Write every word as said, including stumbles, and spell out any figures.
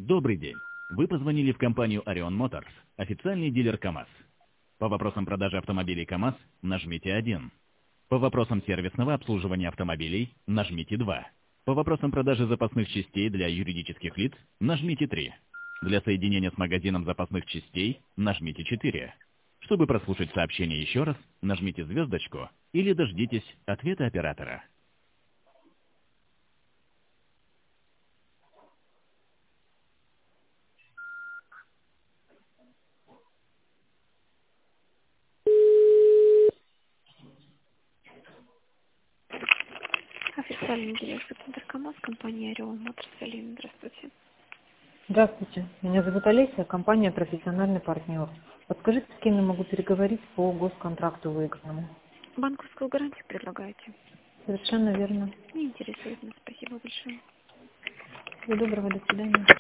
Добрый день. Вы позвонили в компанию Orion Motors, официальный дилер КАМАЗ. По вопросам продажи автомобилей КАМАЗ нажмите один. По вопросам сервисного обслуживания автомобилей нажмите два. По вопросам продажи запасных частей для юридических лиц нажмите три. Для соединения с магазином запасных частей нажмите четыре. Чтобы прослушать сообщение еще раз, нажмите звездочку или дождитесь ответа оператора. Официальный директор КАМАЗ, компания Orion Motors. Алина, здравствуйте. Здравствуйте, меня зовут Олеся, компания «Профессиональный партнер». Подскажите, с кем я могу переговорить по госконтракту выигранному? Банковскую гарантию предлагаете? Совершенно верно. Не интересует нас. Спасибо большое. Всего доброго, до свидания.